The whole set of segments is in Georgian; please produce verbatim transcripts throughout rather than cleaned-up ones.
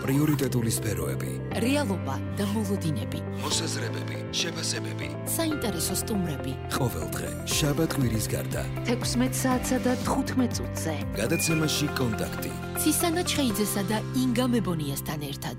პრიორიტეტული სფეროები, რეალობა და მოლოდინები, მოსაზრებები, შეფასებები, საინტერესო სტუმრები. ყოველდღე შაბათ-კვირის გარდა თექვსმეტ საათსა და თხუთმეტ წუთზე. გადაცემაში კონტაქტი. ცისანა ჩხეიძესა და ინგა მებონიასთან ერთად.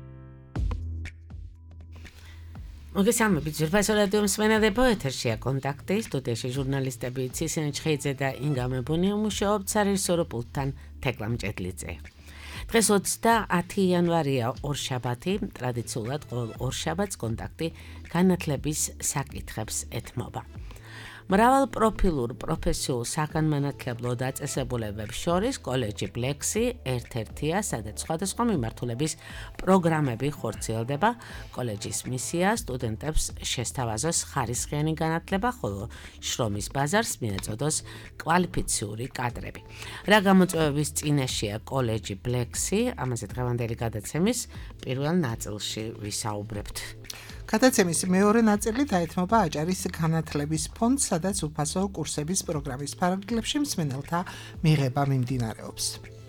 მოგესალმებით, ძვირფასო რადიო მსმენელებო, ეთერშია კონტაქტი, სტუდიაში ჟურნალისტები ცისანა ჩხეიძე და ინგა მებონია მუშაობთ სარეჟისორო პულტთან თეკლა მჭედლიძე. დღეს ოცდაათი იანვარია, ორშაბათი, ტრადიციულად ყოველ ორშაბათს კონტაქტი განათლების საკითხებს ეთმობა. მრავალპროფილურ პროფესიულ საგანმანათლებლო დაწესებულებებს შორის კოლეჯი ბლექსი ერთ-ერთია, სადაც სხვადასხვა მიმართულების პროგრამები ხორციელდება. კოლეჯის მისია სტუდენტებს შესთავაზოს ხარისხიანი განათლება, ხოლო შრომის ბაზარს მიეწოდოს კვალიფიციური კადრები. რა გამოწვევების წინაშეა კოლეჯი ბლექსი? ამაზე დღევანდელი გადაცემის პირველ ნაწილში ვისაუბრებთ. გადაცემის მეორე ნაწილი დაეთმობა აჭარის განათლების ფონდს, სადაც უფასო კურსების პროგრამის ფარგლებში მსმენელთა მიღება მიმდინარეობს.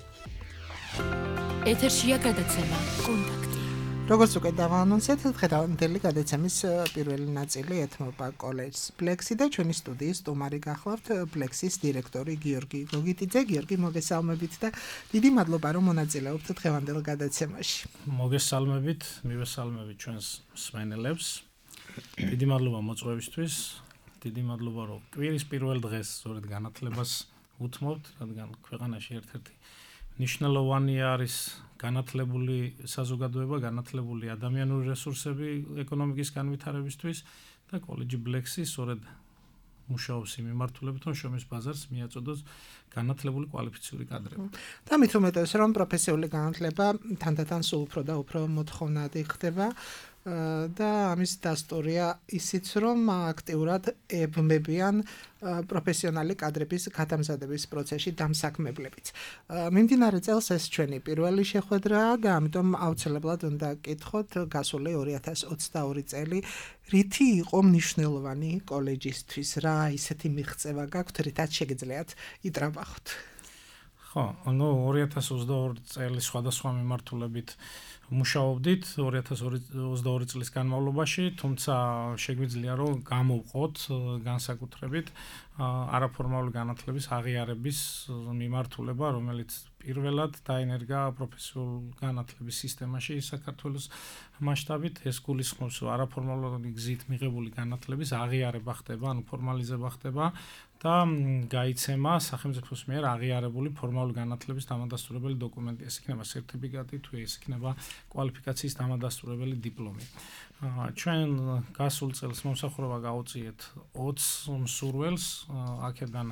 ეთერშია გადაცემა კონტაქტი. როგორც უკვე დავაანონსეთ, დღევანდელი გადაცემის პირველი ნაწილი ეთმობა კოლეჯს ბლექსი და ჩვენი სტუდიის სტუმარი გახლავთ ბლექსის დირექტორი გიორგი გოგიტიძე. გიორგი, მოგესალმებით და დიდი მადლობა, რომ მონაწილეობთ დღევანდელ გადაცემაში. მოგესალმებით, მივესალმებით ჩვენს მსმენელებს. დიდი მადლობა მოწვევისთვის. დიდი მადლობა, რომ კვირის პირველ დღეს სწორედ განათლებას უთმობთ, რადგან ქვეყანაში ერთ-ერთი ნიშნულოვანი არის განათლებული საზოგადოება, განათლებული ადამიანური რესურსები ეკონომიკის განვითარებისთვის და კოლეჯი ბლექსი სწორედ მუშაობს იმ მიმართულებით, რომ შრომის ბაზარს მიაწოდოს განათლებული კვალიფიციური კადრები. და მით უმეტეს, რომ პროფესიული განათლება თანდათან სულ უფრო და უფრო მოთხოვნადი ხდება. და ამის დასტურია ისიც, რომ აქტიურად ებმებიან პროფესიონალი კადრების გადამზადების პროცესში დამსაქმებლებიც. მიმდინარე წელს ეს ჩვენი პირველი შეხვედრაა და ამიტომ აუცილებლად უნდა გკითხოთ გასული ორი ათას ოცდაორი წელი რითი იყო მნიშვნელოვანი კოლეჯისთვის, რა ისეთი მიღწევა გაქვთ, რითაც შეგიძლიათ იტრაბახოთ. ხო, ანუ ორი ათას ოცდაორი წელი სხვადასხვა მიმართულებით მუშაობდით ორი ათას ოცდაორი წლის განმავლობაში, თუმცა შეგვიძლია რომ გამოვყოთ განსაკუთრებით არაფორმალური განათლების აღიარების მიმართულება, რომელიც პირველად დაინერგა პროფესიულ განათლების სისტემაში საქართველოს მასშტაბით. ეს გულისხმობს, რომ არაფორმალური გზით მიღებული განათლების აღიარება ხდება, ანუ ფორმალიზება ხდება და გაიცემა სახელმწიფოს მიერ აღიარებული ფორმალური განათლების დამადასტურებელი დოკუმენტი. ეს იქნება სერტიფიკატი, თუ ეს იქნება კვალიფიკაციის დამადასტურებელი დიპლომი. ჩვენ გასულ წელს მომსახურება გავუწიეთ ოცს მსურველს, აქედან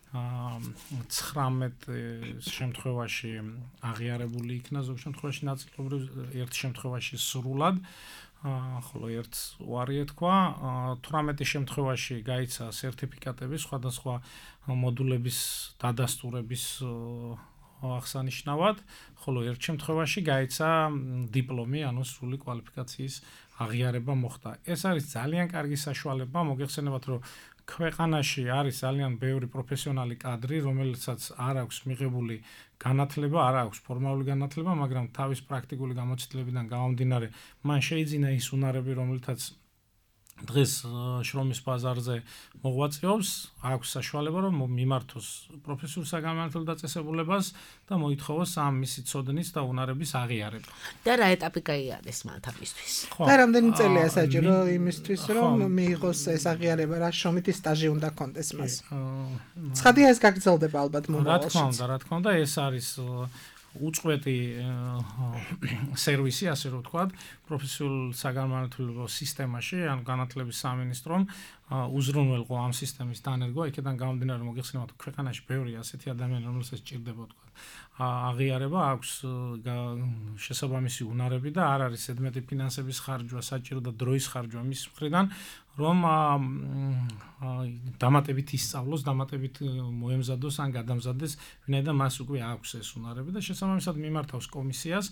ცხრამეტ შემთხვევაში აღიარებული იქნა, ზოგ შემთხვევაში ნაწილობრივ, ერთ შემთხვევაში სრულად, ხოლო ერთს უარი ეთქვა. თვრამეტი შემთხვევაში გაიცა სერტიფიკატები სხვადასხვა მოდულების დადასტურების აღსანიშნავად, ხოლო ერთ შემთხვევაში გაიცა დიპლომი, ანუ სრული კვალიფიკაციის აღიარება მოხდა. ეს არის ძალიან კარგი საშუალება, მოგეხსენებათ, რომ ქვეყანაში არის ძალიან ბევრი პროფესიონალი კადრი, რომელსაც არ აქვს მიღებული განათლება, არ აქვს ფორმალური განათლება, მაგრამ თავის პრაქტიკული გამოცდილებიდან გამომდინარე, მან შეიძინა ის უნარები, რომელთაც დღეს შრომის ბაზარზე მოღვაწეობს, აქვს საშუალება, რომ მიმართოს პროფესიულ საგანმანათლებლო დაწესებულებას და მოითხოვოს ამ მისი ცოდნის და უნარების აღიარება. და რა ეტაპი გაიარეს მათ ამისთვის? და რამდენი წელია საჭირო იმისთვის, რომ მიიღოს ეს აღიარება, რა შრომითი სტაჟი უნდა კონდეს მას? ცხადია, ეს გაგრძელდება ალბათ მომავალში. რა თქმა უნდა, რა თქმა უნდა, ეს არის უწყვეტი სერვისი, ასე რომ ვთქვათ, პროფესიულ საგანმანათლებლო სისტემაში, ანუ განათლების სამინისტრომ უზრუნველყო ამ სისტემის დანერგვა, იქიდან გამომდინარე, რომ მოგეხსენებათ, ქვეყანაში ბევრი ასეთი ადამიანი, რომელსაც სჭირდება, ვთქვათ, აღიარება, აქვს შესაბამისი უნარები და არ არის ზედმეტი ფინანსების ხარჯვა, საჭირო და დროის ხარჯვა მის მხრიდან, რომ დამატებით ისწავლოს, დამატებით მოემზადოს ან გადამზადდეს, ვინაიდან მას უკვე აქვს ეს უნარები და შესაბამისად მიმართავს კომისიას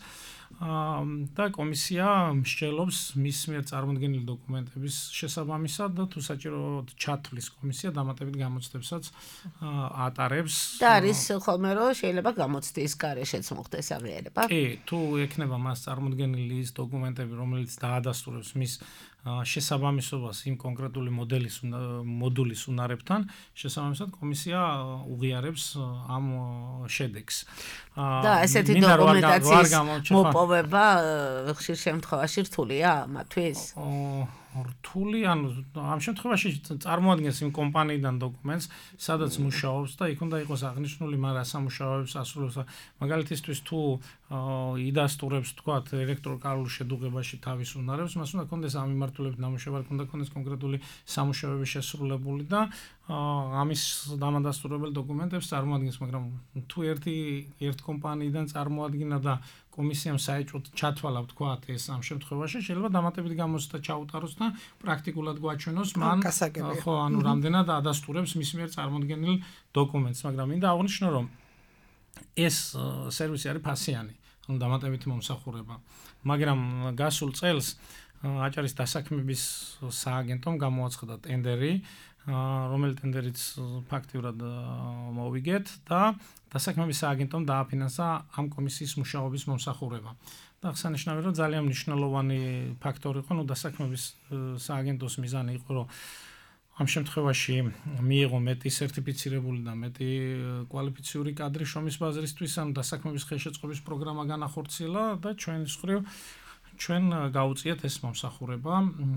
და კომისია მსჯელობს მის მიერ წარმოდგენილი დოკუმენტების შესაბამისად და თუ საჭირო საჭირო ჩათვლის კომისია დამატებით გამოცდებსაც ატარებს და არის ხოლმე რომ შეიძლება გამოცდის გარეშეც მოხდეს აღიარება. კი, თუ ექნება მას წარმოდგენილი ის დოკუმენტები, რომელიც დაადასტურებს მის შესაბამისობას იმ კონკრეტული მოდელის მოდულის უნარებთან, შესაბამისად კომისია უღიარებს ამ შედეგს. და ესეთი დოკუმენტაციის მოპოვება ხშირ შემთხვევაში რთულია მათთვის? რთული, ანუ ამ შემთხვევაში წარმოადგენს იმ კომპანიიდან დოკუმენტს, სადაც მუშაობს და იქ უნდა იყოს აღნიშნული მან რა სამუშაოებს ასრულებს. მაგალითისთვის თუ იდასტურებს თქვათ ელექტროკარულ შედუღებაში თავის უნარებს, მას უნდა კონდეს ამ მიმართულებით ნამუშევარი, უნდა კონდეს კონკრეტული სამუშაოები შესრულებული და ამის დამადასტურებელი დოკუმენტებს წარმოადგენს, მაგრამ თუ ერთი ერთ კომპანიიდან წარმოადგინა და კომისიამ საეჭვოდ ჩათვალა ვთქვათ ეს ამ შემთხვევაში შეიძლება დამატებით გამოცდა ჩაუტაროს და პრაქტიკულად გვაჩვენოს მან ხო ანუ რამდენად ადასტურებს მის მიერ წარმოდგენილ დოკუმენტს, მაგრამ მინდა აღვნიშნო რომ ეს სერვისი არის ფასიანი, ანუ დამატებითი მომსახურება, მაგრამ გასულ წელს აჭარის დასაქმების სააგენტომ გამოაცხადა ტენდერი, რომელიც ტენდერიც ფაქტიურად მოვიგეთ და დასაქმების სააგენტომ დააფინანსა ამ კომისიის მუშაობის მომსახურება. და აღსანიშნავია რომ ძალიან მნიშვნელოვანი ფაქტორი იყო, ნუ დასაქმების სააგენტოს მიზანი იყო, რომ ამ შემთხვევაში მიიღო მეტი სერტიფიცირებული და მეტი კვალიფიციური კადრი შრომის ბაზრისთვის, ანუ დასაქმების ხელშეწყობის პროგრამა განახორციელა და ჩვენის მხრივ ჩვენ გაუწიეთ ეს მომსახურება.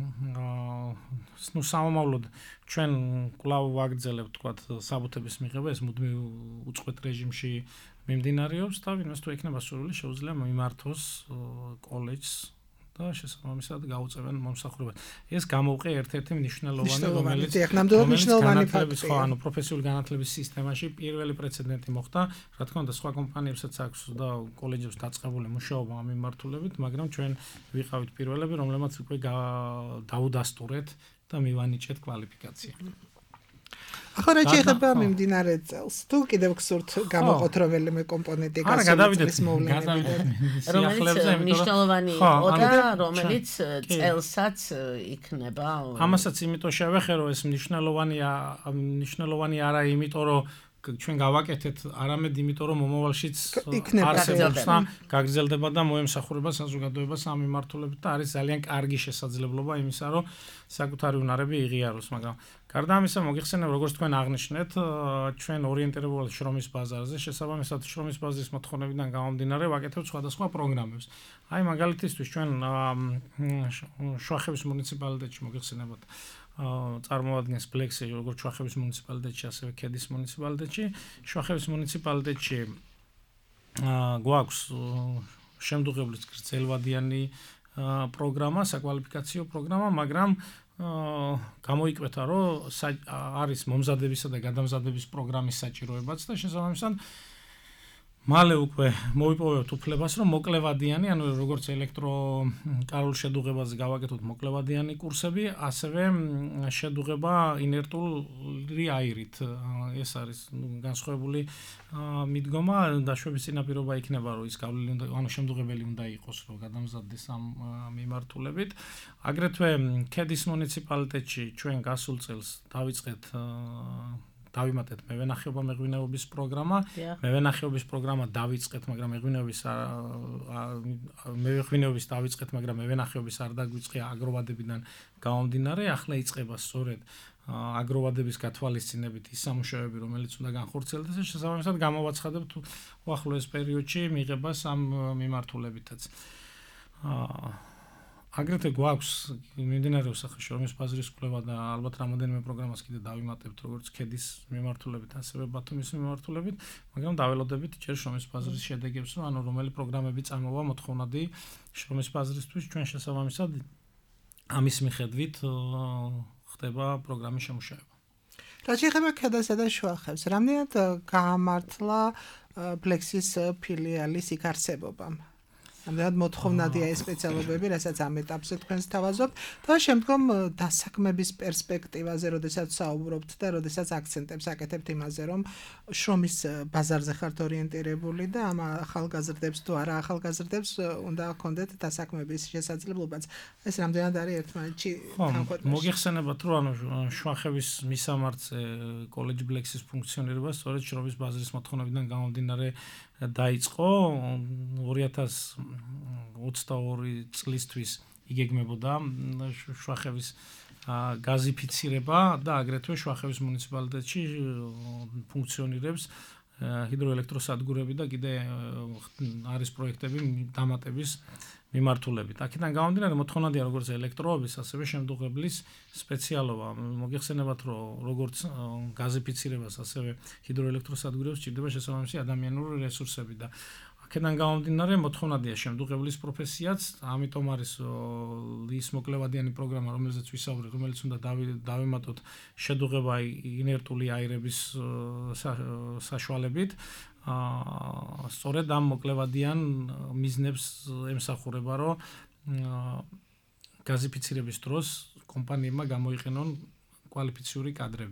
ნუ სამომავლოდ ჩვენ კვლავ ვაგრძელებთ თქვათ საბუთების მიღება, ეს მუდმივ უწყვეტ რეჟიმში მიმდინარეობს და ვინმეს თუ ექნება სურვილი შეუძლია მიმართოს კოლეჯს და შესაბამისად გაუწევენ მომსახურებას. ეს გამოვყე ერთ-ერთი მნიშვნელოვანი რომელიც ნამდვილად მნიშვნელოვანი ფაქტია. ხო, ანუ პროფესიული განათლების სისტემაში პირველი პრეცედენტი მოხდა, რა თქმა უნდა, სხვა კომპანიებსაც აქვს და კოლეჯებს დაწყებული მუშაობა ამ მიმართულებით, მაგრამ ჩვენ ვიყავით პირველები, რომლებმაც უკვე დაუდასტურეთ და მივანიჭეთ კვალიფიკაცია. ახლა რა შეიძლება მიმდინარე წელს? თუ კიდევ გსურთ გამოყოთ რომელიმე კომპონენტი გასწავლის მოვლენები, რომელიც მნიშვნელოვანი იყო და რომელიც წელსაც იქნება. ამასაც იმიტომ შევეხერო, ეს მნიშვნელოვანია, მნიშვნელოვანი არა იმიტომ რომ ჩვენ გავაკეთეთ, არამედ იმიტომ რომ მომავალშიც არსებობს და გაგრძელდება და მოემსახურება საზოგადოებას ამ მიმართულებით და არის ძალიან კარგი შესაძლებლობა იმისა, რომ საკუთარი უნარები იღიაროს, მაგრამ გარდა ამისა მოგიხსენებ, როგორც თქვენ აღნიშნეთ, ჩვენ ორიენტირებულად შრომის ბაზარზე, შესაბამისად შრომის ბაზრის მოთხოვნებიდან გამომდინარე ვაკეთებთ სხვადასხვა პროგრამებს. აი მაგალითისთვის ჩვენ შუახევის მუნიციპალიტეტში მოგიხსენებათ წარმოადგენს ფლექსი როგორც შუახევის მუნიციპალიტეტში, ასევე ქედის მუნიციპალიტეტში. შუახევის მუნიციპალიტეტში გვაქვს შემდუღებლის გრძელვადიანი პროგრამა, საკვალიფიკაციო პროგრამა, მაგრამ გამოიკვეთა, რომ არის მომზადებისა და გადამზადების პროგრამის საჭიროებაც და შესაბამისად მალე უკვე მოვიპოვებთ უფლებას, რომ მოკლევადიანი, ანუ როგორც ელექტროკარულ შედუღებაზე გავაკეთოთ მოკლევადიანი კურსები, ასევე შედუღება ინერტული აირით. ეს არის განსხვავებული მიდგომა, დაშვების წინაპირობა იქნება, რომ ის გავლილი უნდა, ანუ შემდუღებელი უნდა იყოს, რომ გადამზადდეს ამ მიმართულებით. აგრეთვე ქედის მუნიციპალიტეტში ჩვენ გასულ წელს დავიწყეთ დავიმატეთ მევენახეობა მეღვინეობის პროგრამა. მევენახეობის პროგრამა დავიწყეთ, მაგრამ მეღვინეობის მეღვინეობის დავიწყეთ, მაგრამ მევენახეობის არ დაგვიწყია აგროვადებიდან გამომდინარე. ახლა იწყება სწორედ აგროვადების გათვალისწინებით ის სამუშაოები, რომელიც უნდა განხორციელდეს და შესაბამისად გამოვაცხადებთ უახლოეს პერიოდში მიღებას ამ მიმართულებითაც. აგრეთვე გვაქვს მიმდინარეობს ახლა შრომის ბაზრის კვლევა და ალბათ რამოდენიმე პროგრამას კიდე დავიმატებთ როგორც ქედის მიმართულებით, ასევე ბათუმის მიმართულებით, მაგრამ დაველოდებით ჯერ შრომის ბაზრის შედეგებს, რომ ანუ რომელი პროგრამები წამოვა მოთხოვნადი შრომის ბაზრისთვის, ჩვენ შესაბამისად ამის მიხედვით ხდება პროგრამის შემუშავება. რა შეიძლება ქედასა და შუახევს? რამდენად გაამართლა ფლექსის ფილიალის იქ არსებობამ? ამდენად მოთხოვნადია ეს სპეციალობები, რასაც ამ ეტაპზე თქვენს თავაზობთ და შემდგომ დასაქმების პერსპექტივაზე, როდესაც საუბრობთ და როდესაც აქცენტებს აკეთებთ იმაზე, რომ შრომის ბაზარზე ხართ ორიენტირებული და ამ ახალგაზრდებს თუ არა ახალგაზრდებს უნდა ჰქონდეთ დასაქმების შესაძლებლობაც. ეს რამდენად არის ერთმანეთში განხორციელებული? მოგიხსენებათ, რომ ანუ შვახების მისამართზე კოლეჯ ბლექსის ფუნქციონირება სწორედ შრომის ბაზრის მოთხოვნებიდან გამომდინარე დაიწყო ორი ათას ოცდაორი წლისთვის იგეგმებოდა შვახების გაზიფიცირება და აგრეთვე შვახების მუნიციპალიტეტში ფუნქციონირებს ჰიდროელექტროსადგურები და კიდე არის პროექტები დამატების მიმართულებით. აქედან გამომდინარე მოთხოვნადია როგორც ელექტროობის, ასევე შემდუღებლის სპეციალობა. მოგეხსენებათ, რომ როგორც გაზიფიცირებას, ასევე ჰიდროელექტროსადგურებს სჭირდება შესაბამისი ადამიანური რესურსები და აქედან გამომდინარე მოთხოვნადია შემდუღებლის პროფესიაც, ამიტომ არის ის მოკლევადიანი პროგრამა, რომელზეც ვისაუბრეთ, რომელიც უნდა დავემატოთ შედუღება ინერტული აირების საშუალებით. აა სწორედ ამ მოკლევადიან მიზნებს ემსახურება, რომ გაზიფიცირების დროს კომპანიებმა გამოიყენონ კვალიფიციური კადრები.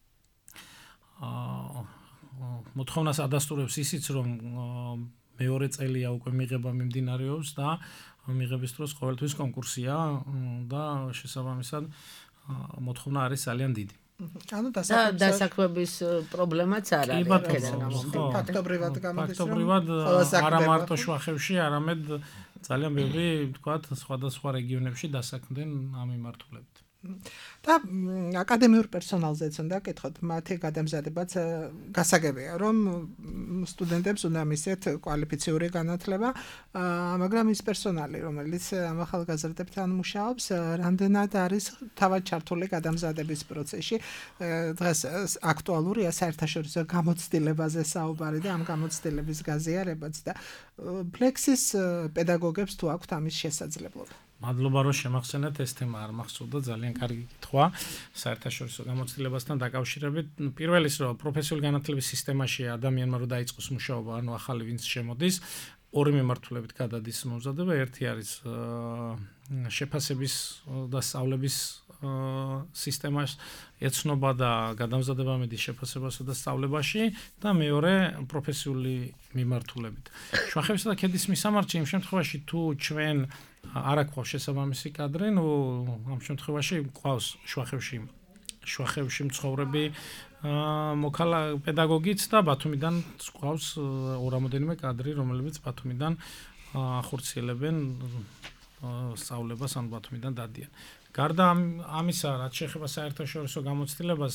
აა მოთხოვნას ადასტურებს ისიც, რომ მეორე წელია უკვე მიღება მიმდინარეობს და მიღების დროს ყოველთვის კონკურსია და შესაბამისად მოთხოვნა არის ძალიან დიდი. ანუ დასაქმების პრობლემაც არ არის. ფაქტობრივად გამოდის, რომ ფაქტობრივად არა მარტო შვახებში, არამედ ძალიან ბევრი, ვთქვათ, სხვადასხვა რეგიონებში დასაქმდნენ ამ მიმართულებით. და აკადემიურ პერსონალზეც უნდა კითხოთ, მათი გადამზადებაც გასაგებია, რომ სტუდენტებს უნდა მისცეთ კვალიფიციური განათლება, მაგრამ ის პერსონალი, რომელიც ამ ახალგაზრდებთან მუშაობს, რამდენად არის თავად ჩართული გადამზადების პროცესში. დღეს აქტუალურია საერთაშორისო გამოცდილებაზე საუბარი და ამ გამოცდილების გაზიარებაც და ბლექსის პედაგოგებს თუ აქვთ ამის შესაძლებლობა. მადლობა, რომ შემახსენეთ ეს თემა არ მახსოვდა, ძალიან კარგი კითხვა საერთაშორისო გამოცდილებასთან დაკავშირებით. პირველი ის, რომ პროფესიული განათლების სისტემაში ადამიანმა რო დაიწყოს მუშაობა, ანუ ახალი ვინც შემოდის, ორი მიმართულებით გადადის მომზადება. ერთი არის შეფასების და სწავლების სისტემას ეცნობა და გადამზადება მედის შეფასებასა და სწავლებაში და მეორე პროფესიული მიმართულებით. შვახებისა და ქედის მისამართში იმ შემთხვევაში თუ ჩვენ არ აქვს შესაბამისი კადრი, ნუ ამ შემთხვევაში ყავს შვახებში შვახებში მცხოვრები მოკალა პედაგოგიც და ბათუმიდან ყავს ორამოდენიმე კადრი, რომლებიც ბათუმიდან ახორციელებენ სწავლებას, ან ბათუმიდან დადიან. გარდა ამისა, რაც შეეხება საერთაშორისო გამოცდილებას,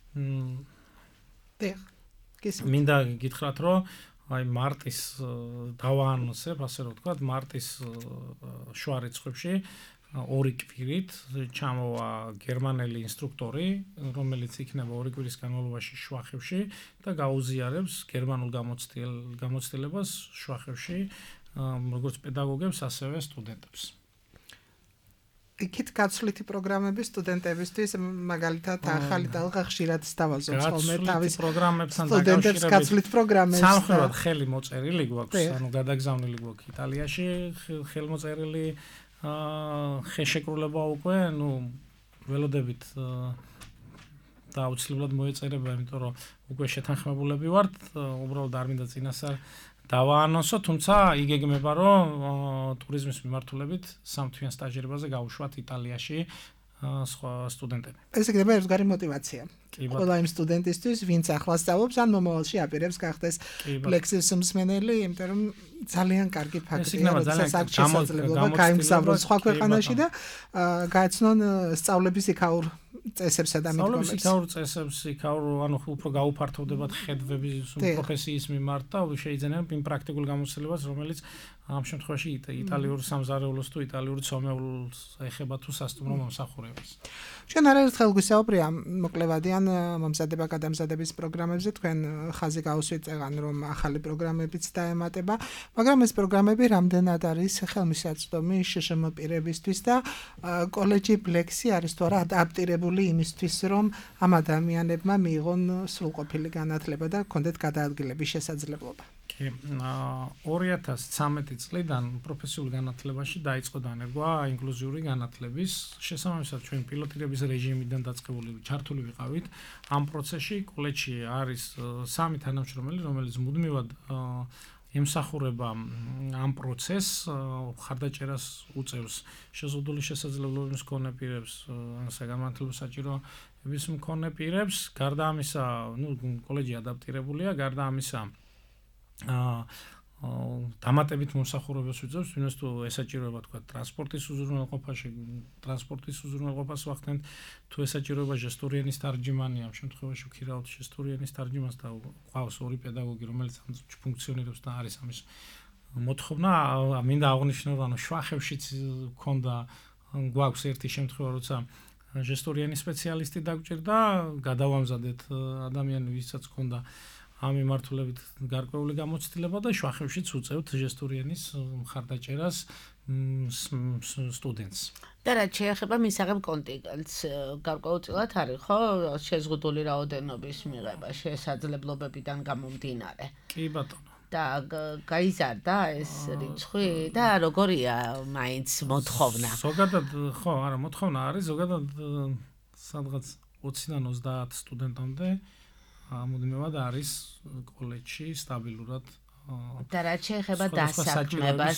მინდა გითხრათ, რომ აი მარტის დავაანონსებ, ასე რომ ვთქვათ, მარტის შუა რიცხვებში ორი კვირით ჩამოვა გერმანელი ინსტრუქტორი, რომელიც იქნება ორი კვირის განმავლობაში შვახებში და გაუზიარებს გერმანულ გამოცდილებას შვახებში, როგორც პედაგოგებს, ასევე სტუდენტებს. იქით გაცვლითი პროგრამები სტუდენტებისთვის, მაგალითად ახალი ტალღა ხშირად სთავაზობს ხოლმე თავის პროგრამებთან დაკავშირებით. გაცვლით პროგრამებს სამხრივად ხელი მოწერილი გვაქვს, ანუ გადაგზავნილი გვაქვს იტალიაში, ხელმოწერილი ხეშეკრულება უკვე, ну, ველოდებით და აუცილებლად მოეწერება, იმიტომ რომ უკვე შეთანხმებულები ვართ, უბრალოდ არ მინდა წინასწარ დავაანონსო, თუმცა იგეგმება, რომ ტურიზმის მიმართულებით სამთვიან სტაჟირებაზე გავუშვათ იტალიაში სხვა სტუდენტები. ეს იქნება ერთგვარი мотиваცია. ყველა იმ სტუდენტისთვის, ვინც ახლა სწავლობს, ან მომავალში აპირებს გახდეს ბლექსის მსმენელი, იმიტომ რომ ძალიან კარგი ფაქტია, რომ საერთოდ შესაძლებლობა გაიმგზავროს სხვა ქვეყანაში და გაეცნონ სწავლების იქაურ წესებსა და მიდგომებს. სწავლების იქაურ წესებს, იქაურ, ანუ უფრო გაუფართოვდებათ ხედვები პროფესიის მიმართ და შეიძენებენ იმ პრაქტიკულ გამოცდილებას, რომელიც ამ შემთხვევაში იტალიურ სამზარეულოს თუ იტალიურ ცომეულს ეხება თუ სასტუმრო მომსახურებას. ჩვენ არაერთხელ გვისაუბრია მოკლევადიან მომზადება გადამზადების პროგრამებზე, თქვენ ხაზი გაუსვით წეგან, რომ ახალი პროგრამებიც დაემატება, მაგრამ ეს პროგრამები რამდენად არის ხელმისაწვდომი შშმ პირებისთვის და კოლეჯი ბლექსი არის თუ არა ადაპტირებული იმისთვის, რომ ამ ადამიანებმა მიიღონ სრულყოფილი განათლება და ჰქონდეთ გადაადგილების შესაძლებლობა. კი, ორი ათას ცხრამეტი წლიდან პროფესიულ განათლებაში დაიწყო დანერგვა ინკლუზიური განათლების. შესაბამისად, ჩვენ პილოტირების რეჟიმიდან დაწყებული ჩართული ვიყავით. ამ პროცესში კოლეჯში არის სამი თანამშრომელი, რომელიც მუდმივად ემსახურება ამ პროცესს, ხარდაჭერას უწევს შეზღუდული შესაძლებლობების მქონე პირებს, საგანმანათლებლო საჭიროების მქონე პირებს. გარდა ამისა, ნუ კოლეჯი ადაპტირებულია, გარდა ამისა დამატებით მომსახურებას უწევს, ვინმეს თუ ესაჭიროება თქვა ტრანსპორტის უზრუნველყოფაში, ტრანსპორტის უზრუნველყოფას ვახდენთ, თუ ესაჭიროება ჟესტური ენის თარჯიმანი, ამ შემთხვევაში ვქირავთ ჟესტური ენის თარჯიმანს და ყავს ორი პედაგოგი, რომელიც ამ ფუნქციონირებს და არის ამის მოთხოვნა. მინდა აღვნიშნო, ანუ შვახევშიც მქონდა, გვაქვს ერთი შემთხვევა, როცა ჟესტური ენის სპეციალისტი დაგვჭირდა, გადავამზადეთ ადამიანი, ვისაც ჰქონდა ამ მიმართულებით გარკვეული გამოცდილება და შვახევშიც უწევთ ჟესტური ენის მხარდაჭერას სტუდენტს. და რაც შეეხება მისაღებ კონტინგენტს, გარკვეულწილად არის ხო შეზღუდული რაოდენობის მიღება შესაძლებლობებიდან გამომდინარე. კი ბატონო. და გაიზარდა ეს რიცხვი და როგორია მაინც მოთხოვნა? ზოგადად ხო, არა, მოთხოვნა არის ზოგადად სადღაც ოციდან ოცდაათ სტუდენტამდე მუდმივად არის კოლეჯში სტაბილურად. და რაც შეეხება დასაქმებას,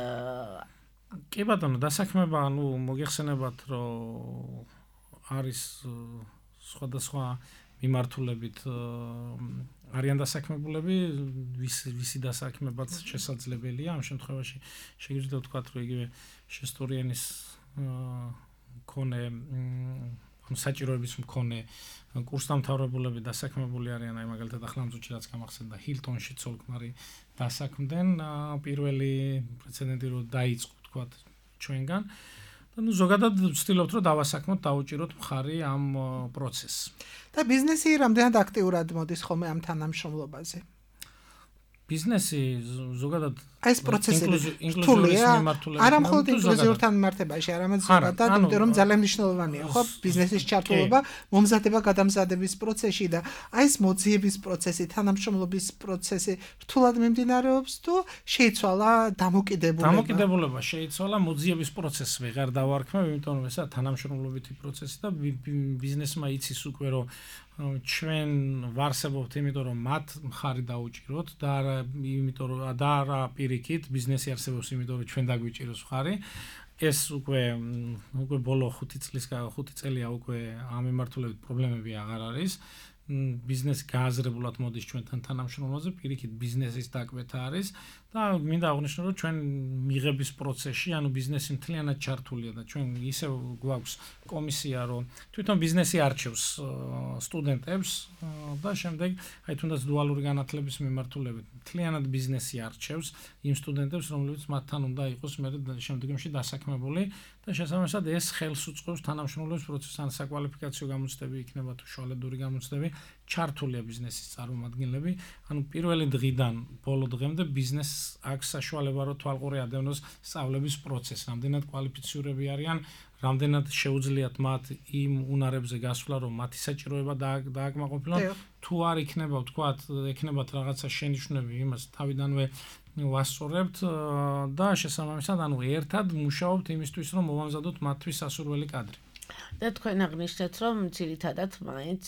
კი ბატონო, დასაქმება, ანუ მოგეხსენებათ, რომ არის სხვადასხვა მიმართულებით არიან დასაქმებულები, ვისი დასაქმებაც შესაძლებელია. ამ შემთხვევაში შეგვიძლია ვთქვათ, რომ იგივე ჟესტური ენის მქონე საჭიროების მქონე კურსდამთავრებულები დასაქმებული არიან, აი მაგალითად ახლა ამ წუთში რაც გამახსენდა, ჰილტონში ცოლ-ქმარი დასაქმდნენ, პირველი პრეცედენტი რო დაიწყო, თქვათ, ჩვენგან. და ნუ ზოგადად ვცდილობთ, რომ დავასაქმოთ, დავუჭიროთ მხარი ამ პროცესს. და ბიზნესი რამდენად აქტიურად მოდის ხოლმე ამ თანამშრომლობაზე? ბიზნესი ზოგადად აი ეს პროცესები რთულია, არა მხოლოდ ინკლუზიურთან მიმართებაში, არამედ ზოგადად, იმიტომ რომ ძალიან მნიშვნელოვანია, ხო, ბიზნესის ჩართულობა, მომზადება, გადამზადების პროცესში და აი ეს მოძიების პროცესი, თანამშრომლობის პროცესი რთულად მიმდინარეობს თუ შეიცვალა დამოკიდებულება? დამოკიდებულება შეიცვალა, მოძიების პროცესს ვეღარ დავარქმევ, იმიტომ რომ ესა თანამშრომლობითი პროცესი და ბიზნესმა იცის უკვე რომ ჩვენ ვარსებობთ, იმიტომ რომ მათ მხარი დაუჭიროთ და არა იმიტომ რომ და არა პირიქით ბიზნესი არსებობს, იმიტომ რომ ჩვენ დაგვიჭიროს მხარი. ეს უკვე უკვე ბოლო ხუთი წლის ხუთი წელია უკვე ამ მიმართულებით პრობლემები აღარ არის. ბიზნესი გააზრებულად მოდის ჩვენთან თანამშრომლობაზე, პირიქით ბიზნესის დაკვეთა არის და მინდა აღვნიშნო, რომ ჩვენ მიღების პროცესში, ანუ ბიზნესი მთლიანად ჩართულია და ჩვენ ისევ გვაქვს კომისია, რომ თვითონ ბიზნესი არჩევს სტუდენტებს და შემდეგ, აი თუნდაც დუალური განათლების მიმართულებით, მთლიანად ბიზნესი არჩევს იმ სტუდენტებს, რომლებიც მათთან უნდა იყოს მე შემდგომში დასაქმებული და შესაბამისად ეს ხელს უწყობს თანამშრომლობის პროცესს, ან საკვალიფიკაციო გამოცდები იქნება თუ შუალედური გამოცდები, ჩართულია ბიზნესის წარმომადგენლები, ანუ პირველი დღიდან ბოლო დღემდე ბიზნესს აქვს საშუალება, რომ თვალყური ადევნოს სწავლების პროცესს, რამდენად კვალიფიცირებები არიან, რამდენად შეუძლიათ მათ იმ უნარებზე გასვლა, რომ მათი საჭიროება დააკმაყოფილონ, თუ არ იქნება, ვთქვათ, ექნებათ რაღაცა შენიშვნები, იმას თავიდანვე ვასწორებთ და შესაბამისად, ანუ ერთად მუშაობთ იმისთვის, რომ მოვამზადოთ მათთვის სასურველი კადრი. და თქვენ აღნიშნეთ, რომ ძირითადად მაინც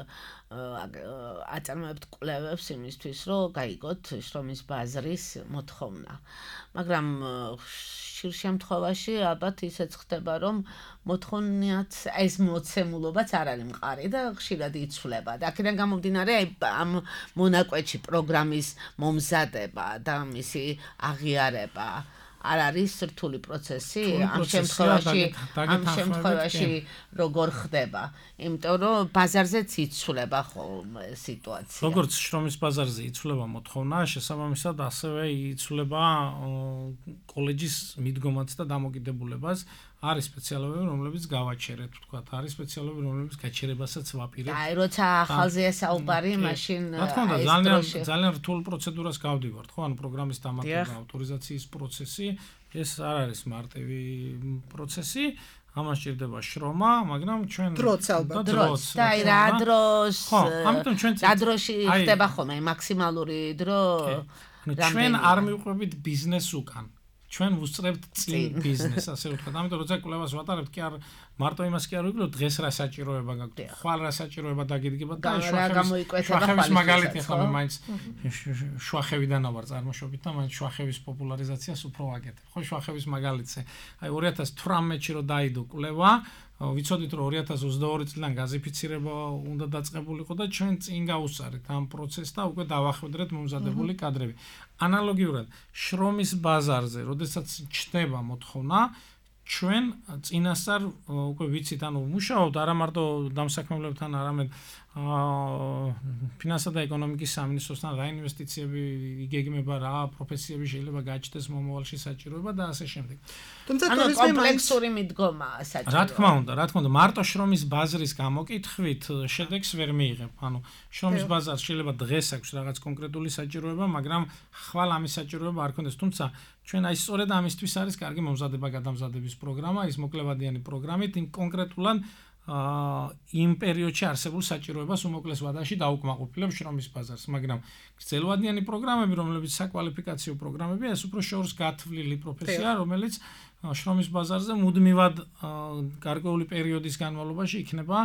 აწარმოებთ კვლევებს იმისთვის, რომ გაიგოთ შრომის ბაზრის მოთხოვნა. მაგრამ ხშირ შემთხვევაში ალბათ ისეც ხდება, რომ მოთხოვნიაც ეს მოცემულობაც არ არის მყარი და ხშირად იცვლება. და აქედან გამომდინარე, ამ მონაკვეთში პროგრამის მომზადება და მისი აღიარება არ არის რთული პროცესი, ამ შემთხვევაში ამ შემთხვევაში როგორ ხდება, იმიტომ რომ ბაზარზეც იცვლება ხოლმე სიტუაცია. როგორც შრომის ბაზარზე იცვლება მოთხოვნა, შესაბამისად ასევე იცვლება კოლეჯის მიდგომაც და დამოკიდებულებას. არის სპეციალობები, რომლებიც გავაჩერეთ, ვთქვათ, არის სპეციალობები, რომლებიც გაჩერებასაც ვაპირებთ. აი, როცა ახალზეა საუბარი, მაშინ რა თქმა უნდა, ძალიან ძალიან რთულ პროცედურას გავდივართ, ხო, ანუ პროგრამის დამატება, ავტორიზაციის პროცესი, ეს არ არის მარტივი პროცესი. ამას ჭირდება შრომა, მაგრამ ჩვენ დროც ალბათ დროც და აი რა დროს ხო, ამიტომ ჩვენ რა დროში ხდება ხოლმე მაქსიმალური დრო ჩვენ არ მივყვებით ბიზნეს უკან. ჩვენ ვუსწრებთ წინ ბიზნესს, ასე ვთქვათ. ამიტომ როცა კვლევას ვატარებთ, კი არ მარტო იმას კი არ ვიკლოთ, დღეს რა საჭიროება გაგვთ, ხვალ რა საჭიროება დაგიდგება და შუახევის მაგალითი ახლა მე მაინც შუახევიდან ვარ წარმოშობით და მაინც შუახევის პოპულარიზაციას უფრო ვაკეთებ. ხო, შუახევის მაგალითზე. აი ორი ათას თვრამეტში რო დაიდო კვლევა, ვიცოდით რომ ორი ათას ოცდაორი წლიდან გაზიფიცირება უნდა დაწყებულიყო და ჩვენ წინ გავუსწარეთ ამ პროცესს და უკვე დავახვედრეთ მომზადებული კადრები. ანალოგიურად, შრომის ბაზარზე, როდესაც ჩნდება მოთხოვნა, ჩვენ წინასწარ უკვე ვიცით, ანუ მუშაობთ არა მარტო დამსაქმებლებთან, არამედ ფინანსთა და ეკონომიკის სამინისტროსთან რა ინვესტიციები იგეგმება, რა პროფესიები შეიძლება გაჩნდეს მომავალში საჭიროება და ასე შემდეგ. თუმცა ტურიზმი კომპლექსური მიდგომაა საჭირო. რა თქმა უნდა, რა თქმა უნდა, მარტო შრომის ბაზრის გამოკითხვით შედეგს ვერ მიიღებ. ანუ შრომის ბაზარს შეიძლება დღეს აქვს რაღაც კონკრეტული საჭიროება, მაგრამ ხვალ ამის საჭიროება არ ქონდეს. თუმცა ჩვენ აი სწორედ ამისთვის არის კარგი მომზადება-გადამზადების პროგრამა, ის მოკლევადიანი პროგრამით იმ კონკრეტულად იმ პერიოდში არსებულ საჭიროებას უმოკლეს ვადაში დაუკმაყოფილებს შრომის ბაზარს, მაგრამ გრძელვადიანი პროგრამები, რომლებიც საკვალიფიკაციო პროგრამებია, ეს უფრო შორს გათვლილი პროფესია, რომელიც შრომის ბაზარზე მუდმივად გარკვეული პერიოდის განმავლობაში იქნება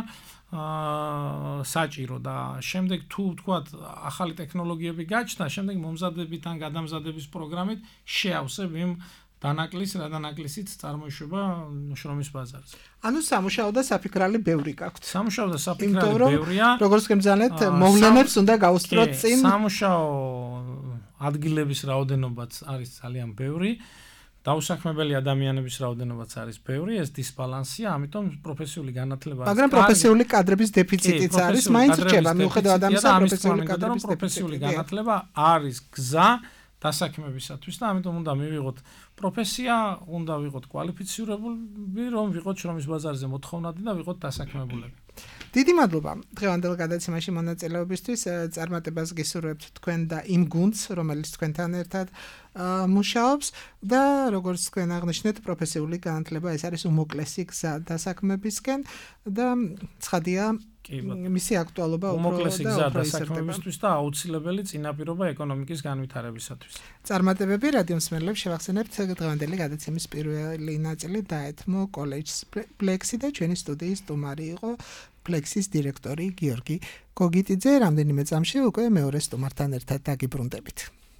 საჭირო და შემდეგ თუ ვთქვათ ახალი ტექნოლოგიები გაჩნდა, შემდეგ მომზადებით ან გადამზადების პროგრამით შეავსებ იმ დანაკლის რა დანაკლისით წარმოიშვება შრომის ბაზარზე. ანუ სამუშაო და საფიქრალი ბევრი გაქვთ. სამუშაო და საფიქრალი ბევრია. როგორც გემძანეთ, მოვლენებს უნდა გაუსწროთ წინ. სამუშაო ადგილების რაოდენობაც არის ძალიან ბევრი. დაუსაქმებელი ადამიანების რაოდენობაც არის ბევრი, ეს დისბალანსია, ამიტომ პროფესიული განათლება არის. მაგრამ პროფესიული კადრების დეფიციტიც არის, მაინც რჩება, მიუხედავად ამისა, პროფესიული კადრების პროფესიული განათლება არის გზა დასაქმებისათვის და ამიტომ უნდა მივიღოთ პროფესია, უნდა ვიყოთ კვალიფიცირებული, რომ ვიყოთ შრომის ბაზარზე მოთხოვნადი და ვიყოთ დასაქმებულები. დიდი მადლობა დღევანდელ გადაცემაში მონაწილეობისთვის. წარმატებას გისურვებთ თქვენ და იმ გუნდს, რომელიც თქვენთან ერთად მუშაობს და როგორც თქვენ აღნიშნეთ, პროფესიული განათლება ეს არის უმოკლესი გზა დასაქმებისკენ და ცხადია მისი აქტუალობა უფრო უმოკლესი გზა დასაქმებისთვის და აუცილებელი წინაპირობა ეკონომიკის განვითარებისათვის. წარმატებები რადიო მსმენელებს შევახსენებთ დღევანდელი გადაცემის პირველი ნაწილი დაეთმო კოლეჯს Plexi და ჩვენი სტუდიის სტუმარი იყო Plexis დირექტორი გიორგი გოგიტიძე. რამდენიმე წამში უკვე მეორე სტუმართან ერთად დაგიბრუნდებით.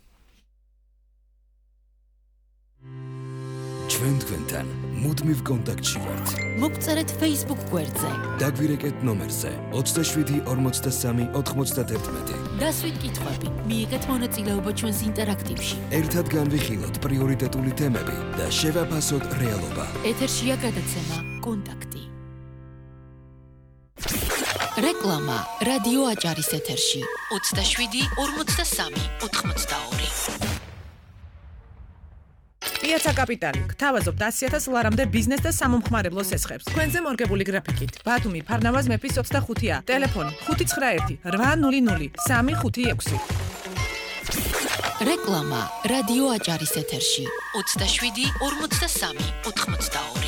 ჩვენ თქვენთან მუდმივ კონტაქტში ვართ. მოგწერეთ Facebook გვერდზე. დაგვირეკეთ ნომერზე ოცდაშვიდი ორმოცდასამი ოთხმოცდაათერთმეტი. დასვით კითხვები, მიიღეთ მონაწილეობა ჩვენს ინტერაქტივში. ერთად განვიხილოთ პრიორიტეტული თემები და შევაფასოთ რეალობა. ეთერშია გადაცემა კონტაქტი. რეკლამა რადიო აჭარის ეთერში ოცდაშვიდი ორმოცდასამი ოთხმოცდაორი. პიაცა კაპიტალი გთავაზობთ ასი ათას ლარამდე ბიზნეს და სამომხმარებლო სესხებს. თქვენზე მორგებული გრაფიკით. ბათუმი, ფარნავაზ მეფის ოცდახუთია. ტელეფონი ხუთი ცხრა ერთი რვა ნული ნული სამი ხუთი ექვსი. რეკლამა რადიო აჭარის ეთერში ოცდაშვიდი ორმოცდასამი ოთხმოცდაორი.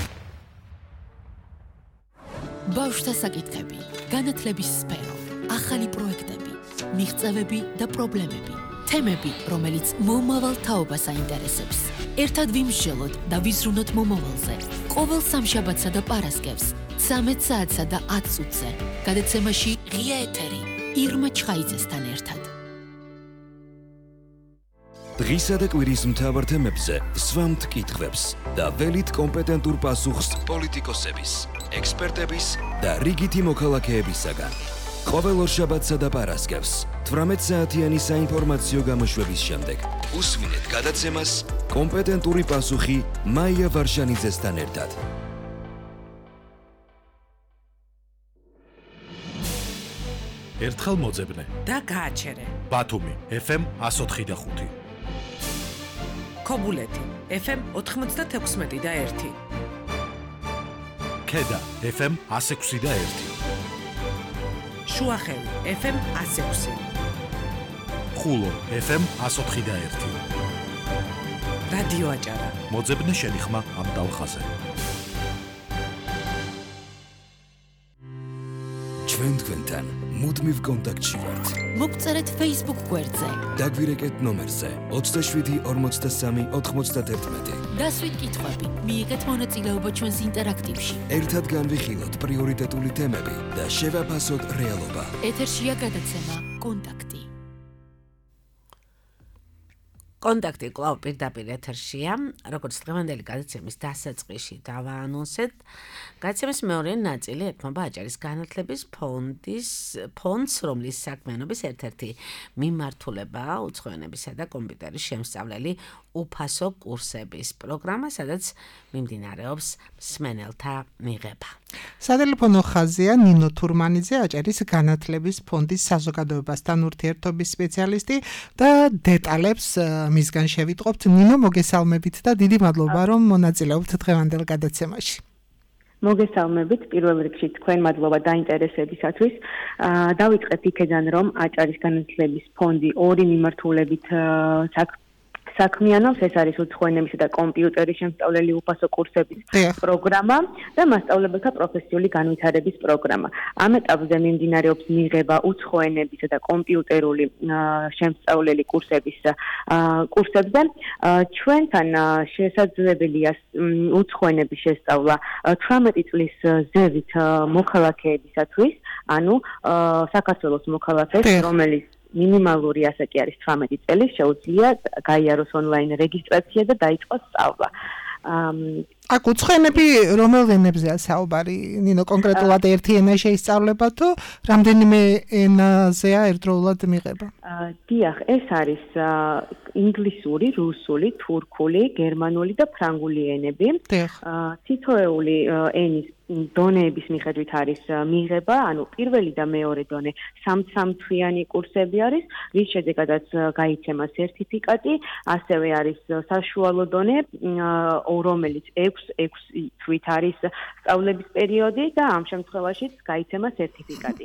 ბავშვთა საკითხები, განათლების სფერო, ახალი პროექტები, მიღწევები და პრობლემები. თემები, რომელიც მომავალ თაობას აინტერესებს. ერთად ვიმსჯელოთ და ვიზრუნოთ მომავალზე. ყოველ სამშაბათსა და პარასკევს, ცამეტ საათსა და ათ წუთზე. გადაცემაში ღია ეთერი, ირმა ჩხაიძესთან ერთად. დღისა და კვირის მთავარ თემებზე სვამთ კითხვებს და ველით კომპეტენტურ პასუხს პოლიტიკოსების, ექსპერტების და რიგითი მოქალაქეებისაგან. ყოველ ორშაბათსა და პარასკევს თვრამეტ საათიანი საინფორმაციო გამოშვების შემდეგ უსმინეთ გადაცემას კომპეტენტური პასუხი მაია ვარშანიძესთან ერთად. ერთხელ მოძებნე და გააჩერე. ბათუმი ეფ ემ εκατო ოთხი და ხუთი. ქობულეთი ეფ ემ ოთხმოცდათექვსმეტი და ერთი. ქედა ეფ ემ εκατო ექვსი და ერთი. შუახევი ეფ ემ εκατო ექვსი. ხულო ეფ ემ εκατო ოთხი და ერთი. რადიო აჭარა. მოძებნე შენი ხმა ამ დავხაზე. ჩვენ თქვენთან მუდმივ კონტაქტში ვართ. მოგწერეთ Facebook გვერდზე. დაგვირეკეთ ნომერზე ოცდაშვიდი ორმოცდასამი ოთხმოცდაათი. დასვით კითხვები, მიიღეთ მონაწილეობა ჩვენს ინტერაქტივში. ერთად განვიხილოთ პრიორიტეტული თემები და შევაფასოთ რეალობა. ეთერშია გადაცემა კონტაქტი. კონტაქტი კვლავ პირდაპირ ეთერშია, როგორც დღევანდელი გადაცემის დასაწყისში დავაანონსეთ, გადაცემის მეორე ნაწილი ეთმობა აჭარის განათლების ფონდის ფონდს, რომლის საქმიანობის ერთ-ერთი მიმართულებაა უცხოენებისა და კომპიუტერის შემსწავლელი უფასო კურსების პროგრამა, სადაც მიმდინარეობს მსმენელთა მიღება. სატელეფონო ხაზია ნინო თურმანიძე, აჭარის განათლების ფონდის საზოგადოებასთან ურთიერთობის სპეციალისტი და დეტალებს მისგან შევიტყობთ. ნინო, მოგესალმებით და დიდი მადლობა, რომ მონაწილეობთ დღევანდელ გადაცემაში. მოგესალმებით, პირველ რიგში თქვენ მადლობა დაინტერესებისათვის. დავიწყეთ იქედან, რომ აჭარის განათლების ფონდი ორი მიმართულებით საქმიანობს, ეს არის უცხოენებისა და კომპიუტერის შემსწავლელი უფასო კურსების პროგრამა და მასწავლებელთა პროფესიული განვითარების პროგრამა. ამ ეტაპზე მიმდინარეობს მიღება უცხოენებისა და კომპიუტერული შემსწავლელი კურსების კურსებზე. ჩვენთან შესაძლებელია უცხოენების შესწავლა თვრამეტი წლის ზევით მოქალაქეებისათვის, ანუ საქართველოს მოქალაქეს, რომელიც მინიმალური ასაკი არის თვრამეტი წელი, შეუძლია გაიაროს ონლაინ რეგისტრაცია და დაიწყოს სწავლა. აქ უცხოენები რომელ ენებზეა საუბარი? ნინო, კონკრეტულად ერთი ენა შეისწავლება თუ რამდენიმე ენაზეა ერთდროულად მიღება? დიახ, ეს არის ინგლისური, რუსული, თურქული, გერმანული და ფრანგული ენები. თითოეული ენის დონეების მიხედვით არის მიღება, ანუ პირველი და მეორე დონე სამ-სამთვიანი კურსები არის, რის შედეგადაც გაიცემა სერტიფიკატი, ასევე არის საშუალო დონე, რომელიც ექვსი თვით არის სწავლების პერიოდი და ამ შემთხვევაშიც გაიცემა სერტიფიკატი.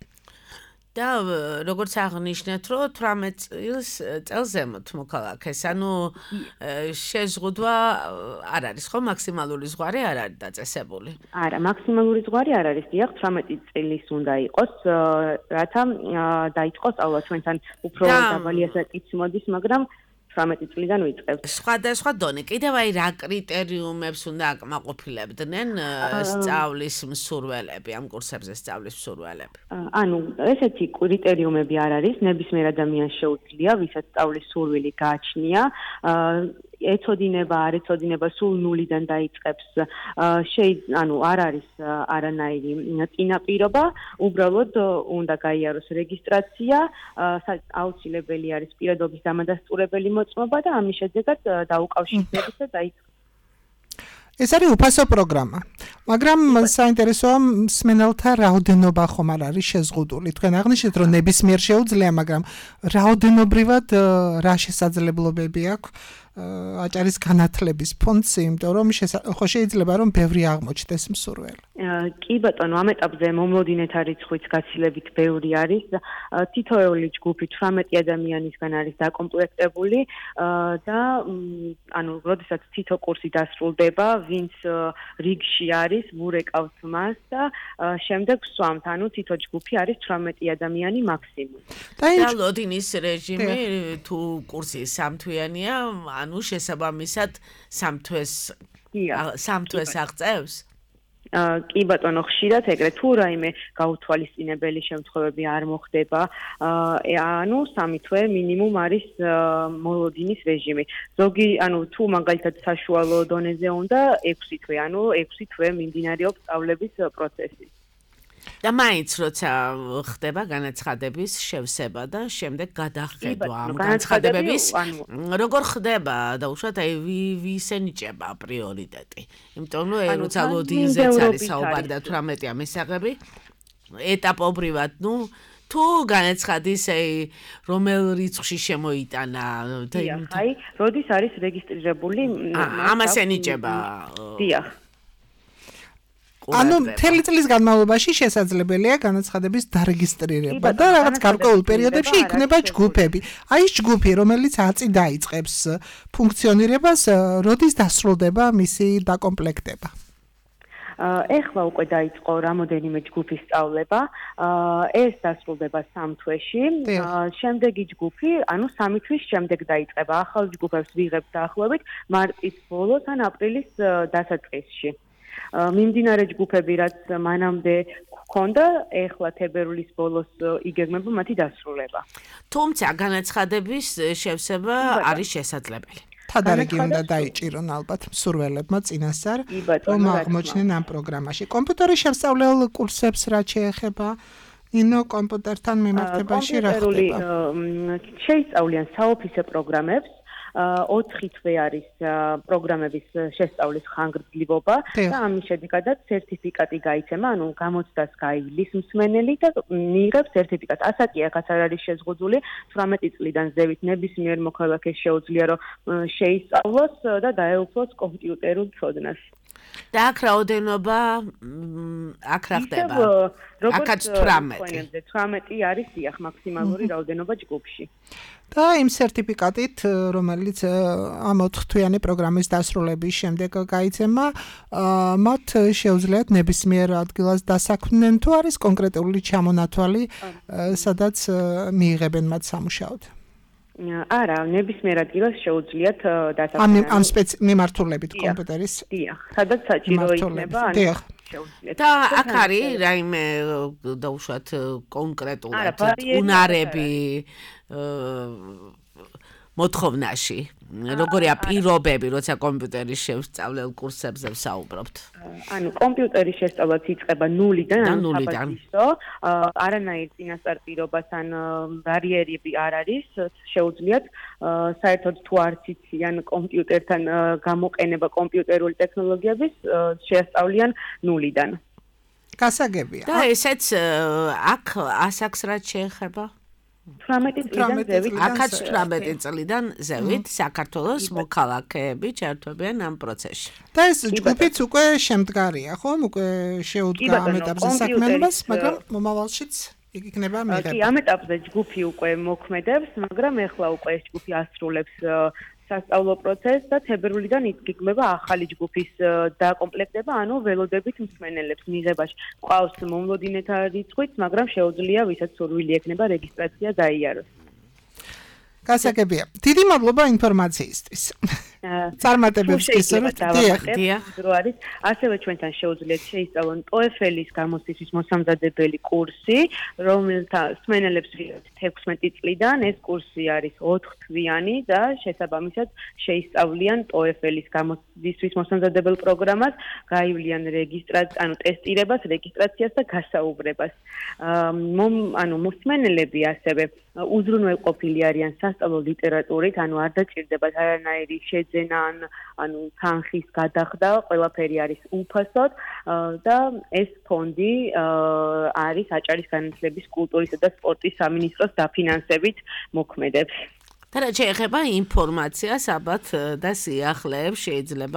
და როგორც აღნიშნეთ, რომ თვრამეტ წელს ზემოთ მოქალაქეს, ანუ შეზღუდვა არ არის, ხო? მაქსიმალური ზღვარი არ არის დაწესებული. არა, მაქსიმალური ზღვარი არ არის, დიახ, თვრამეტი წლის უნდა იყოს, რათა დაიწყოს სწავლა. ჩვენთან უფრო დაბალი ასაკიც მოდის, მაგრამ თვრამეტი წლიდან ვიწყებთ. სხვადასხვა დონე. კიდევ აი რა კრიტერიუმებს უნდა აკმაყოფილებდნენ სწავლის მსურველები, ამ კურსებზე სწავლის მსურველები? ანუ ესეთი კრიტერიუმები არ არის, ნებისმიერ ადამიანს შეუძლია, ვისაც სწავლის სურვილი გააჩნია, ეცოდინება, არ ეცოდინება, სულ ნულიდან დაიწყებს, ანუ არ არის არანაირი წინაპირობა, უბრალოდ უნდა გაიაროს რეგისტრაცია, აუცილებელი არის პირადობის დამადასტურებელი მოწმობა და ამის შედეგად დაუკავშირდებით და დაიწყოს. ეს არის უფასო პროგრამა, მაგრამ საინტერესოა მსმენელთა რაოდენობა ხომ არ არის შეზღუდული. თქვენ აღნიშნეთ, რომ ნებისმიერ შეუძლია, მაგრამ რაოდენობრივად რა შესაძლებლობები აქვს აჭარის განათლების ფონდს, იმიტომ რომ ხო შეიძლება რომ ბევრი აღმოჩნდეს მსურველი. კი ბატონო, ამ ეტაპზე მომლოდინეთა რიცხვიც გაცილებით ბევრი არის. თითოეული ჯგუფი თვრამეტი ადამიანისგან არის დაკომპლექტებული და ანუ როდესაც თითო კურსი დასრულდება, ვინც რიგში არის, ვურეკავთ მას და შემდეგ ვსვამთ, ანუ თითო ჯგუფი არის თვრამეტი ადამიანი მაქსიმუმ. და ლოდინის რეჟიმი თუ კურსი სამთვიანია, ანუ შესაბამისად სამთვეს სამთვეს აღწევს? კი ბატონო, ხშირად ეგრე თუ რაიმე გაუთვალისწინებელი შემთხვევები არ მოხდება, ანუ სამი თვე მინიმუმ არის მოლოდინის რეჟიმი. ზოგი, ანუ თუ მაგალითად საშუალო დონეზე უნდა ექვსი თვე, ანუ ექვსი თვე მიმდინარეობს სწავლების პროცესი. და მაინც როცა ხდება განაცხადების შევსება და შემდეგ გადახედვა ამ განაცხადებების, როგორ ხდება და უშუალოდ აი ვის ენიჭება პრიორიტეტი? იმიტომ რომ როცა ლოდინზეც არის საუბარი და თვრამეტია მისაღები, ეტაპობრივად, ნუ თუ განაცხადის აი რომელ რიცხვში შემოიტანა და აი, როდის არის რეგისტრირებული? ამას ენიჭება. დიახ. ანუ მთელი წლის განმავლობაში შესაძლებელია განაცხადების დარეგისტრირება და რაღაც გარკვეულ პერიოდებში იქნება ჯგუფები. აი ეს ჯგუფი, რომელიც აწი დაიწყებს ფუნქციონირებას, როდის დასრულდება მისი დაკომპლექტება? ეხლა უკვე დაიწყო რამოდენიმე ჯგუფის სწავლება. ეს დასრულდება სამ თვეში. შემდეგი ჯგუფი, ანუ სამი თვის შემდეგ დაიწყება. ახალ ჯგუფებს ვიღებთ დაახლოებით მარტის ბოლოს ან აპრილის დასაწყისში. მიმდინარე ჯგუფები, რაც მანამდე ჰქონდა, ეხლა თებერვლის ბოლოს იგეგმება მათი დასრულება. თუმცა განაცხადების შევსება არის შესაძლებელი. თადარიგი უნდა დაიჭირონ ალბათ მსურველებმა წინასწარ, რომ აღმოჩნდნენ ამ პროგრამაში. კომპიუტერის შესწავლელ კურსებს რა შეეხება? ინო კომპიუტერთან მიმართებაში რა ხდება? შეისწავლიან საოფისე პროგრამებს. ოთხი თვე არის პროგრამების შესწავლის ხანგრძლივობა და ამის შედეგადაც სერტიფიკატი გაიცემა, ანუ გამოცდას გაივლის მსმენელი და მიიღებს სერტიფიკატს. ასაკი აქაც არ არის შეზღუდული, თვრამეტი წლიდან ზევით ნებისმიერ მოქალაქეს შეუძლია რომ შეისწავლოს და დაეუფლოს კომპიუტერულ ცოდნას. და აქ რაოდენობა აქ რა ხდება? აქაც თვრამეტი. თვრამეტი არის დიახ მაქსიმალური რაოდენობა ჯგუფში. და იმ სერტიფიკატით, რომელიც ამ ოთხთვიანი პროგრამის დასრულების შემდეგ გაიცემა, მათ შეუძლიათ ნებისმიერ ადგილას დასაქმდნენ, თუ არის კონკრეტული ჩამონათვალი, სადაც მიიღებენ მათ სამუშაოდ. არა, ნებისმიერ ადგილას შეუძლიათ დასაქმდნენ. ამ სპეცი მიმართულებით კომპიუტერის. დიახ, სადაც საჭირო იქნება, ანუ შეუძლიათ. და აქ არის რაიმე დაუშვათ კონკრეტულად უნარები მოთხოვნაში. როგორია პირობები, როცა კომპიუტერის შესწავლელ კურსებზე ვსაუბრობთ? ანუ კომპიუტერის შესწავლაც იწყება ნულიდან, ანუ საბაზისო, არანაირ წინასწარ პირობას ან ბარიერები არ არის, შეუძლიათ საერთოდ თუ არც იციან კომპიუტერთან გამოყენება კომპიუტერული ტექნოლოგიების, შეასწავლიან ნულიდან. გასაგებია. და ესეც აქ ასაკს რაც შეეხება? თვრამეტი წლიდან ზევით. აქაც თვრამეტი წლიდან ზევით საქართველოს მოქალაქეები ჩართვებიან ამ პროცესში. და ეს ჯგუფიც უკვე შემდგარია, ხომ? უკვე შეუდგა ამ ეტაპზე საქმიანობას, მაგრამ მომავალშიც იქნება მიღება. კი, ამ ეტაპზე ჯგუფი უკვე მოქმედებს, მაგრამ ეხლა უკვე ეს ჯგუფი ასრულებს სასწავლო პროცესს და თებერვლიდან იგეგმება ახალი ჯგუფის დაკომპლექტება, ანუ ველოდებით მსმენელებს მიღებაში. ყავს მომლოდინეთა რიცხვიც, მაგრამ შეუძლია ვისაც სურვილი ექნება რეგისტრაცია დაიაროს. გასაგებია. დიდი მადლობა ინფორმაციისთვის. წარმატებებს გისურვებთ. დიახ. დრო არის. ასევე ჩვენთან შეუძლიათ შეისწავლონ TOEFL-ის გამოცდის მოსამზადებელი კურსი, რომელთა მსმენელებს თექვსმეტი წლიდან ეს კურსი არის ოთხთვიანი და შესაბამისად შეისწავლიან TOEFL-ის გამოცდის მოსამზადებელ პროგრამას, გაივლიან რეგისტრაციას, ანუ ტესტირებას, რეგისტრაციას და გასაუბრებას. ანუ მსმენელები ასევე უზრუნველყოფილი არიან სასწავლო ლიტერატურით, ანუ არ დაჭირდებათ არანაირი შეძენა, ანუ თანხის გადახდა, ყველაფერი არის უფასოდ და ეს ფონდი არის აჭარის განათლების, კულტურისა და სპორტის სამინისტროს დაფინანსებით მოქმედებს. და რაც შეეხება ინფორმაციას, ალბათ და სიახლეებს შეიძლება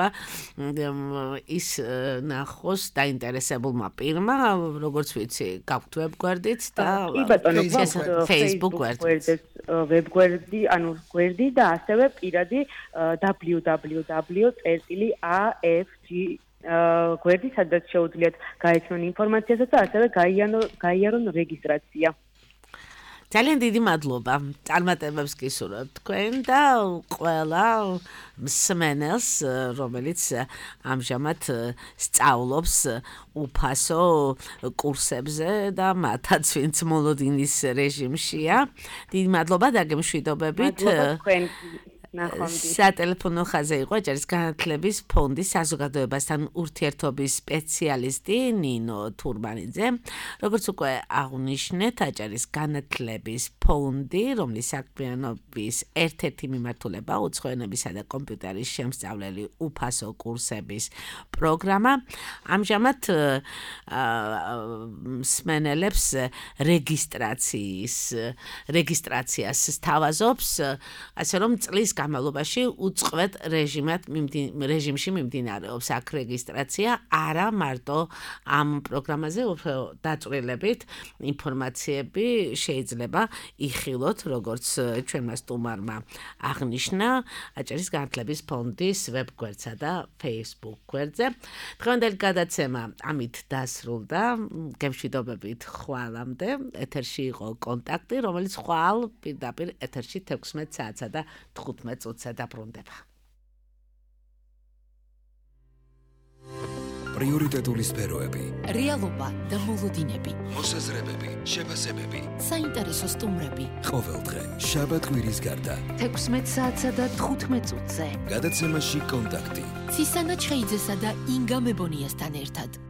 ის ნახოს დაინტერესებულმა პირმა, როგორც ვიცი, გაქვთ ვებგვერდიც და Facebook გვერდიც. ვებგვერდი, ანუ გვერდი და ასევე პირადი დაბლიუ დაბლიუ დაბლიუ წერტილი a f g გვერდი, სადაც შეუძლიათ გაეცნონ ინფორმაციასაც და ასევე გაიარონ რეგისტრაცია. ძალიან დიდი მადლობა. წარმატებებს გისურვებთ თქვენ და ყველა მსმენელს, რომელიც ამჟამად სწავლობს უფასო კურსებზე და მათაც ვინც მოლოდინის რეჟიმშია. დიდი მადლობა დაგემშვიდობებით. მადლობა თქვენ. სატელეფონო ხაზზე იყო აჭარის განათლების ფონდის საზოგადოებასთან ურთიერთობის სპეციალისტი ნინო თურმანიძე. როგორც უკვე აღნიშნეთ, აჭარის განათლების ფონდი, რომლის საქმიანობის ერთ-ერთი მიმართულება უცხო ენებისა და კომპიუტერის შემსწავლელი უფასო კურსების პროგრამა, ამჟამად მსმენელებს რეგისტრაციის რეგისტრაციას სთავაზობს, ასე რომ წლის განმავლობაში უწყვეტ რეჟიმად რეჟიმში მიმდინარეობს აქ რეგისტრაცია, არა მარტო ამ პროგრამაზე, უფრო დაწვრილებით ინფორმაციები შეიძლება იხილოთ, როგორც ჩვენმა სტუმარმა აღნიშნა, აჭარის განათლების ფონდის ვებგვერდსა და Facebook გვერდზე. დღევანდელი გადაცემა ამით დასრულდა. გემშვიდობებით ხვალამდე. ეთერში იყო კონტაქტი, რომელიც ხვალ პირდაპირ ეთერში თექვსმეტ საათსა და თხუთმეტ წუთზე დაბრუნდება. პრიორიტეტული სფეროები, რეალობა და მოლოდინები, მოსაზრებები, შეფასებები, საინტერესო სტუმრები. ყოველდღე შაბათ-კვირის გარდა თექვსმეტ საათსა და თხუთმეტ წუთზე. გადაცემაში კონტაქტი. ცისანა ჩხეიძესა და ინგა მებონიასთან ერთად.